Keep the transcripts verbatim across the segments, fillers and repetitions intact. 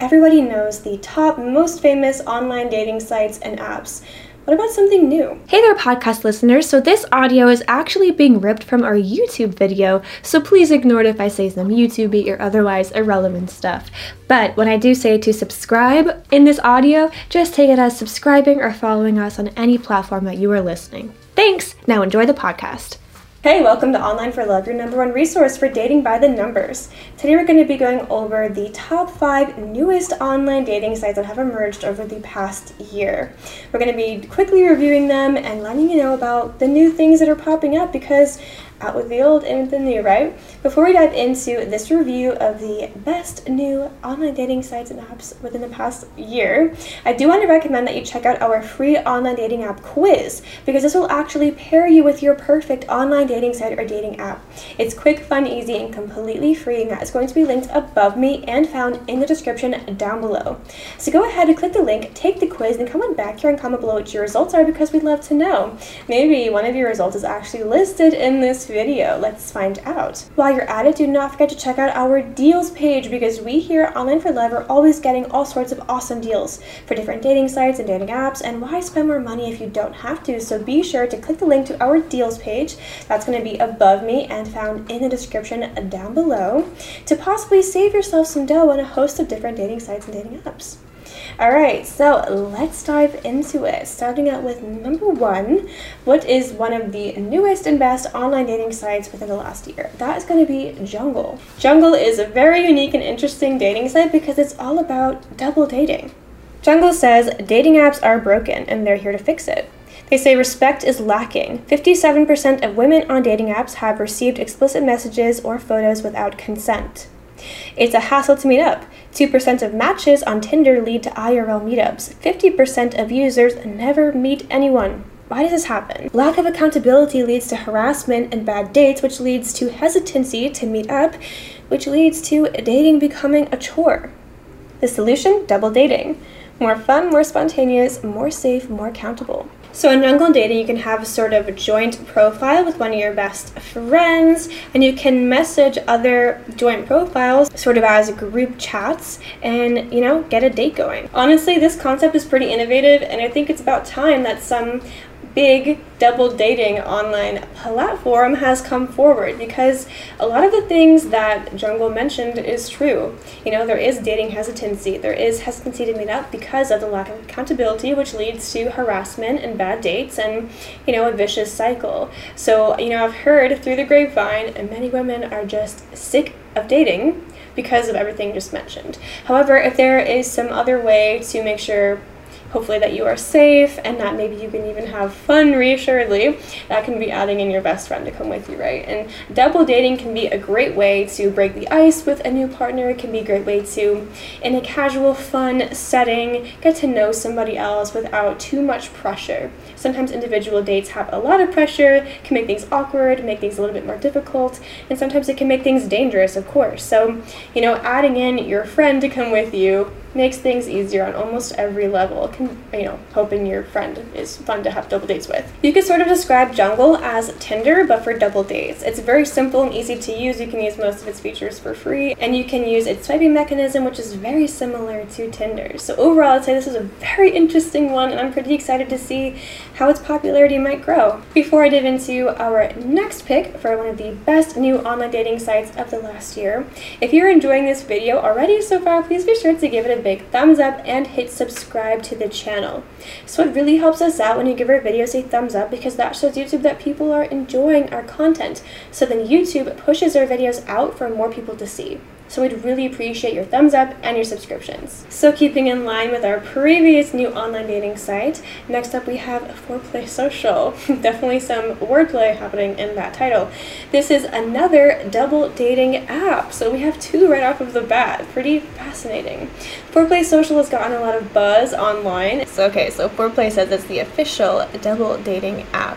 everybody knows the top, most famous online dating sites and apps. What about something new? Hey there, podcast listeners. So this audio is actually being ripped from our YouTube video, so please ignore it if I say some YouTube-y or otherwise irrelevant stuff. But when I do say to subscribe in this audio, just take it as subscribing or following us on any platform that you are listening. Thanks! Now enjoy the podcast. Hey, welcome to Online for Love, your number one resource for dating by the numbers. Today we're going to be going over the top five newest online dating sites that have emerged over the past year. We're going to be quickly reviewing them and letting you know about the new things that are popping up because out with the old, in with the new, right? Before we dive into this review of the best new online dating sites and apps within the past year, I do want to recommend that you check out our free online dating app quiz, because this will actually pair you with your perfect online dating site or dating app. It's quick, fun, easy, and completely free, and that is going to be linked above me and found in the description down below. So go ahead and click the link, take the quiz, and come on back here and comment below what your results are, because we'd love to know. Maybe one of your results is actually listed in this video. Let's find out. While you're at it, do not forget to check out our deals page, because we here at Online for Love are always getting all sorts of awesome deals for different dating sites and dating apps, and why spend more money if you don't have to? So be sure to click the link to our deals page. That's going to be above me and found in the description down below to possibly save yourself some dough on a host of different dating sites and dating apps. Alright, so let's dive into it. Starting out with number one, what is one of the newest and best online dating sites within the last year? That is going to be Jungle. Jungle is a very unique and interesting dating site because it's all about double dating. Jungle says dating apps are broken and they're here to fix it. They say respect is lacking. fifty-seven percent of women on dating apps have received explicit messages or photos without consent. It's a hassle to meet up. two percent of matches on Tinder lead to I R L meetups. fifty percent of users never meet anyone. Why does this happen? Lack of accountability leads to harassment and bad dates, which leads to hesitancy to meet up, which leads to dating becoming a chore. The solution? Double dating. More fun, more spontaneous, more safe, more accountable. So in Jungle Dating, you can have a sort of a joint profile with one of your best friends, and you can message other joint profiles sort of as group chats and, you know, get a date going. Honestly, this concept is pretty innovative, and I think it's about time that some big double dating online platform has come forward, because a lot of the things that Jungle mentioned is true. You know, there is dating hesitancy. There is hesitancy to meet up because of the lack of accountability, which leads to harassment and bad dates and, you know, a vicious cycle. So, you know, I've heard through the grapevine, and many women are just sick of dating because of everything just mentioned. However, if there is some other way to make sure hopefully that you are safe and that maybe you can even have fun reassuredly, that can be adding in your best friend to come with you, right? And double dating can be a great way to break the ice with a new partner. It can be a great way to, in a casual, fun setting, get to know somebody else without too much pressure. Sometimes individual dates have a lot of pressure, can make things awkward, make things a little bit more difficult, and sometimes it can make things dangerous, of course. So, you know, adding in your friend to come with you makes things easier on almost every level. Can, you know, hoping your friend is fun to have double dates with. You could sort of describe Jungle as Tinder, but for double dates. It's very simple and easy to use. You can use most of its features for free, and you can use its swiping mechanism, which is very similar to Tinder. So overall, I'd say this is a very interesting one, and I'm pretty excited to see how its popularity might grow. Before I dive into our next pick for one of the best new online dating sites of the last year, if you're enjoying this video already so far, please be sure to give it a big thumbs up and hit subscribe to the channel. So it really helps us out when you give our videos a thumbs up, because that shows YouTube that people are enjoying our content. So then YouTube pushes our videos out for more people to see. So we'd really appreciate your thumbs up and your subscriptions. So keeping in line with our previous new online dating site, next up we have Foreplay Social. Definitely some wordplay happening in that title. This is another double dating app. So we have two right off of the bat. Pretty fascinating. Foreplay Social has gotten a lot of buzz online. So okay, so Foreplay says it's the official double dating app.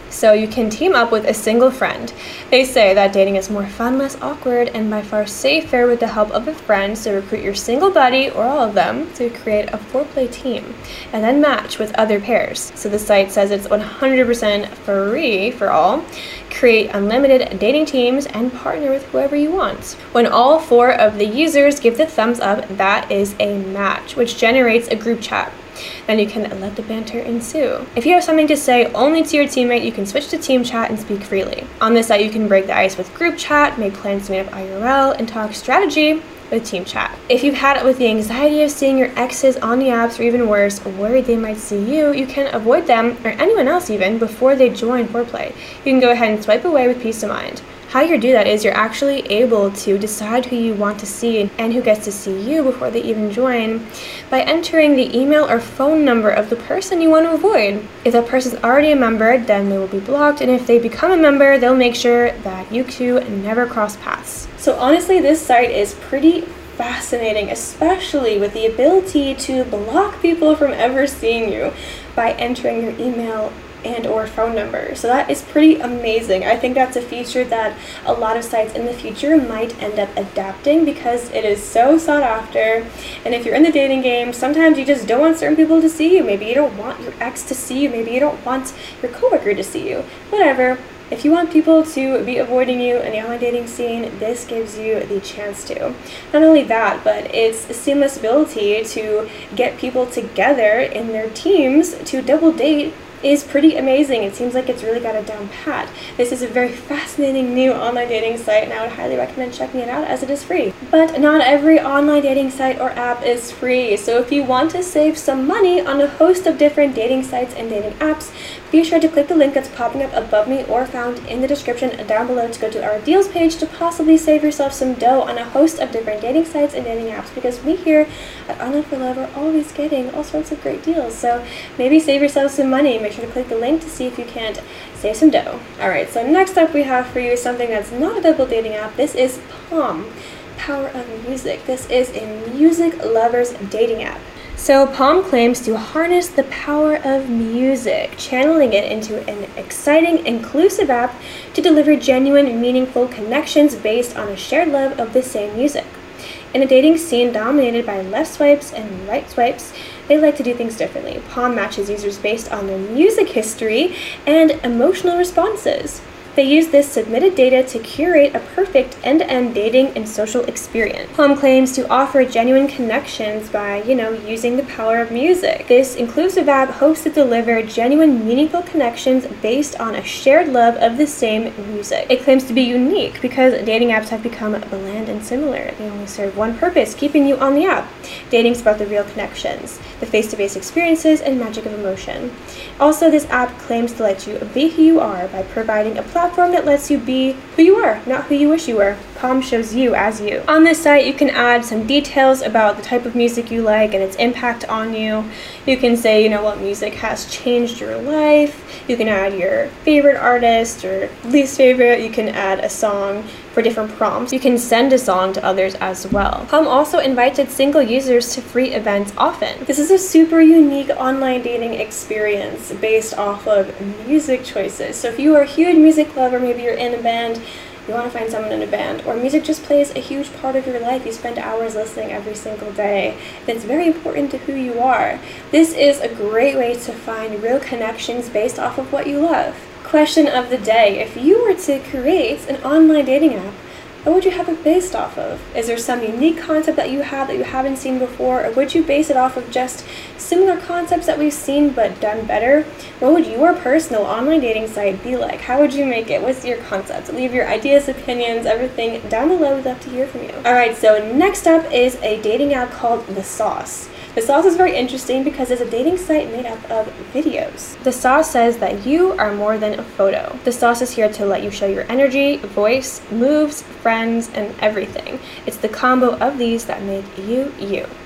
So you can team up with a single friend. They say that dating is more fun, less awkward, and by far safer with the help of a friend, so recruit your single buddy or all of them to create a four-play team and then match with other pairs. So the site says it's one hundred percent free for all. Create unlimited dating teams and partner with whoever you want. When all four of the users give the thumbs up, that is a match, which generates a group chat. Then you can let the banter ensue. If you have something to say only to your teammate, you can switch to team chat and speak freely. On this site, you can break the ice with group chat, make plans to meet up I R L, and talk strategy with team chat. If you've had it with the anxiety of seeing your exes on the apps, or even worse, worried they might see you, you can avoid them, or anyone else even, before they join foreplay. You can go ahead and swipe away with peace of mind. How you do that is you're actually able to decide who you want to see and who gets to see you before they even join by entering the email or phone number of the person you want to avoid. If that person's already a member, then they will be blocked, and if they become a member, they'll make sure that you two never cross paths. So honestly, this site is pretty fascinating, especially with the ability to block people from ever seeing you by entering your email and or phone number. So that is pretty amazing. I think that's a feature that a lot of sites in the future might end up adapting because it is so sought after. And if you're in the dating game, sometimes you just don't want certain people to see you. Maybe you don't want your ex to see you. Maybe you don't want your coworker to see you. Whatever. If you want people to be avoiding you in the online dating scene, this gives you the chance to. Not only that, but it's a seamless ability to get people together in their teams to double date is pretty amazing. It seems like it's really got it down pat. This is a very fascinating new online dating site, and I would highly recommend checking it out as it is free. But not every online dating site or app is free, so if you want to save some money on a host of different dating sites and dating apps, be sure to click the link that's popping up above me or found in the description down below to go to our deals page to possibly save yourself some dough on a host of different dating sites and dating apps, because we here at Online for Love are always getting all sorts of great deals. So maybe save yourself some money. Make sure to click the link to see if you can't save some dough. Alright, so next up we have for you something that's not a double dating app. This is Palm, Power of Music. This is a music lovers dating app. So Palm claims to harness the power of music, channeling it into an exciting, inclusive app to deliver genuine, meaningful connections based on a shared love of the same music. In a dating scene dominated by left swipes and right swipes, they like to do things differently. Palm matches users based on their music history and emotional responses. They use this submitted data to curate a perfect end-to-end dating and social experience. Palm claims to offer genuine connections by, you know, using the power of music. This inclusive app hopes to deliver genuine, meaningful connections based on a shared love of the same music. It claims to be unique because dating apps have become bland and similar. They only serve one purpose, keeping you on the app. Dating's about the real connections, the face-to-face experiences, and magic of emotion. Also, this app claims to let you be who you are by providing a platform that lets you be who you are, not who you wish you were. Palm shows you as you. On this site, you can add some details about the type of music you like and its impact on you. You can say, you know, what music has changed your life. You can add your favorite artist or least favorite. You can add a song for different prompts. You can send a song to others as well. Palm also invited single users to free events often. This is a super unique online dating experience based off of music choices. So if you are a huge music lover, maybe you're in a band, you want to find someone in a band, or music just plays a huge part of your life, you spend hours listening every single day, it's very important to who you are. This is a great way to find real connections based off of what you love. Question of the day: if you were to create an online dating app, what would you have it based off of? Is there some unique concept that you have that you haven't seen before, or would you base it off of just similar concepts that we've seen but done better? What would your personal online dating site be like? How would you make it? What's your concept? Leave your ideas, opinions, everything down below. We'd love to hear from you. Alright, so next up is a dating app called The Sauce. The Sauce is very interesting because it's a dating site made up of videos. The Sauce says that you are more than a photo. The Sauce is here to let you show your energy, voice, moves, friends, and everything. It's the combo of these that make you, you.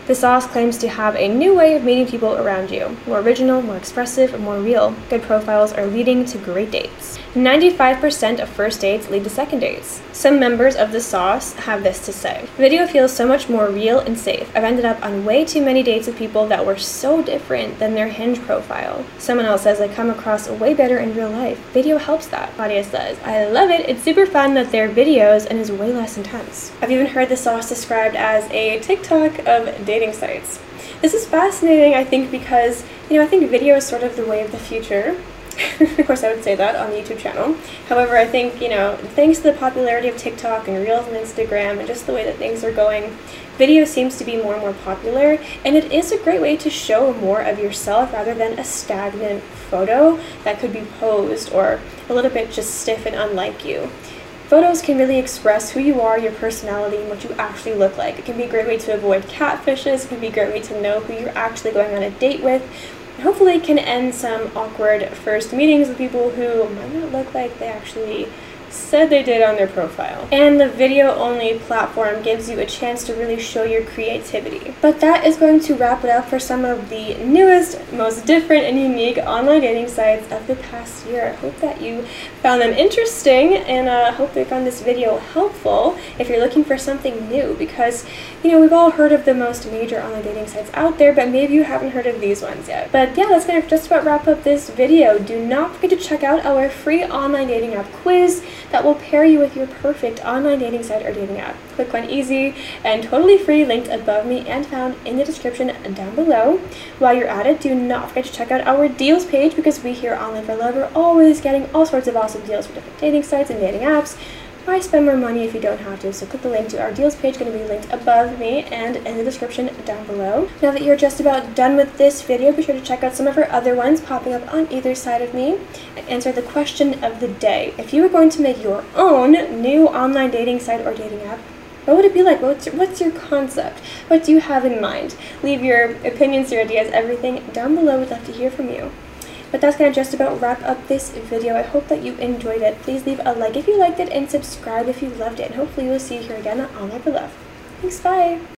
The sauce claims to have a new way of meeting people around you. More original, more expressive, and more real. Good profiles are leading to great dates. ninety-five percent of first dates lead to second dates. Some members of the sauce have this to say. Video feels so much more real and safe. I've ended up on way too many dates with people that were so different than their Hinge profile. Someone else says I come across way better in real life. Video helps that. Claudia says, I love it. It's super fun that they're videos and is way less intense. I've even heard the sauce described as a TikTok of dating sites. This is fascinating, I think, because, you know, I think video is sort of the way of the future. Of course, I would say that on the YouTube channel. However, I think, you know, thanks to the popularity of TikTok and Reels and Instagram and just the way that things are going, video seems to be more and more popular, and it is a great way to show more of yourself rather than a stagnant photo that could be posed or a little bit just stiff and unlike you. Photos can really express who you are, your personality, and what you actually look like. It can be a great way to avoid catfishes. It can be a great way to know who you're actually going on a date with. Hopefully it can end some awkward first meetings with people who might not look like they actually said they did on their profile. And the video-only platform gives you a chance to really show your creativity. But that is going to wrap it up for some of the newest, most different and unique online dating sites of the past year. I hope that you found them interesting, and I uh, hope you found this video helpful if you're looking for something new, because, you know, we've all heard of the most major online dating sites out there, but maybe you haven't heard of these ones yet. But yeah, that's going to just about wrap up this video. Do not forget to check out our free online dating app quiz that will pair you with your perfect online dating site or dating app. Quick one, easy, and totally free, linked above me and found in the description down below. While you're at it, do not forget to check out our deals page, because we here at Online for Love are always getting all sorts of awesome deals for different dating sites and dating apps. Why spend more money if you don't have to? So click the link to our deals page, going to be linked above me and in the description down below. Now that you're just about done with this video, be sure to check out some of our other ones popping up on either side of me and answer the question of the day. If you were going to make your own new online dating site or dating app, what would it be like? What's your, what's your concept? What do you have in mind? Leave your opinions, your ideas, everything down below. We'd love to hear from you. But that's going to just about wrap up this video. I hope that you enjoyed it. Please leave a like if you liked it and subscribe if you loved it. And hopefully we'll see you here again on Online for Love. Thanks, bye!